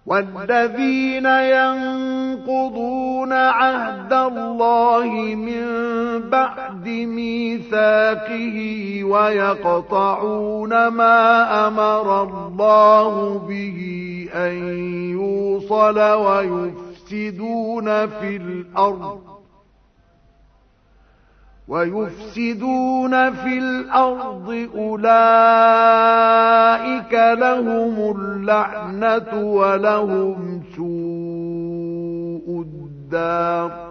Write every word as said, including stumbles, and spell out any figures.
والذين ينقضون عهد الله من بعد ميثاقه ويقطعون ما أمر الله به أن يوصل ويفسدون في الأرض ويفسدون في الأرض أولئك لهم اللعنة ولهم سوء الدار